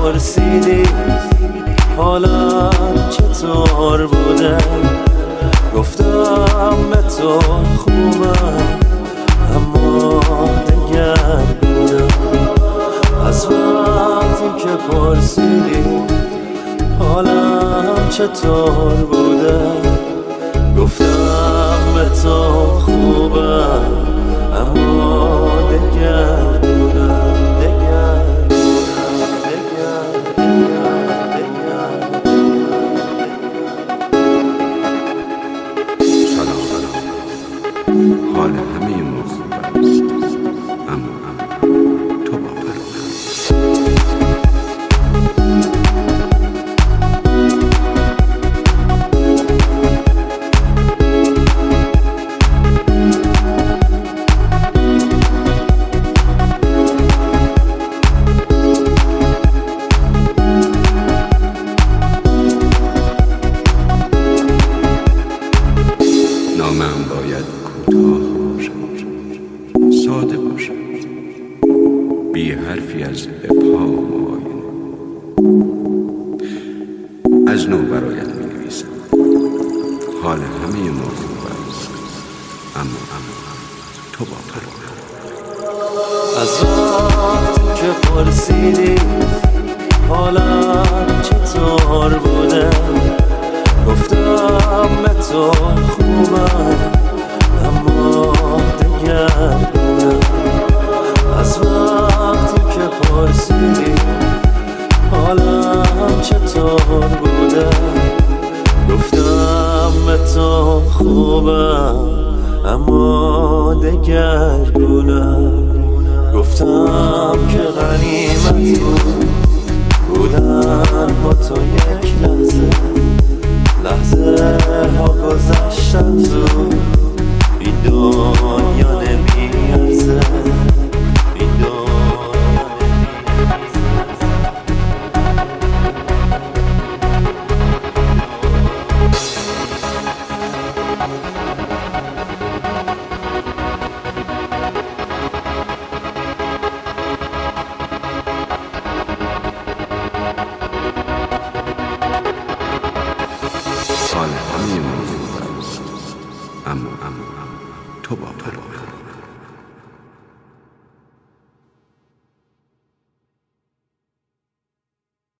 پرسیدی حالا چطور بوده، گفتم به تو خوبم اما دگرگونم. از وقتی که پرسیدی حالم چطور بوده، گفتم به تو خوبم اما دگرگونم. حال همه موضوع است، اما تو با نامم باید کوتاه باشد، ساده باشد، بی حرفی از ابهام و آینه. از نو برایت می‌نویسم. حال همه موضوع است، اما تو با پرواز. از وقتی که پرسیدی حالم چطور بوده، گفتم به تو خوبم اما دگرگونم. از وقتی که پرسیدی حالم چطور بوده، گفتم به تو خوبم اما دگرگونم. گفتم که غنیمت بود بودن با تو یک لحظه، لحظه ها گذشتن زود، این دنیا نمیارزه، این دنیا حال همه موضوع است، اما تو با پرواز.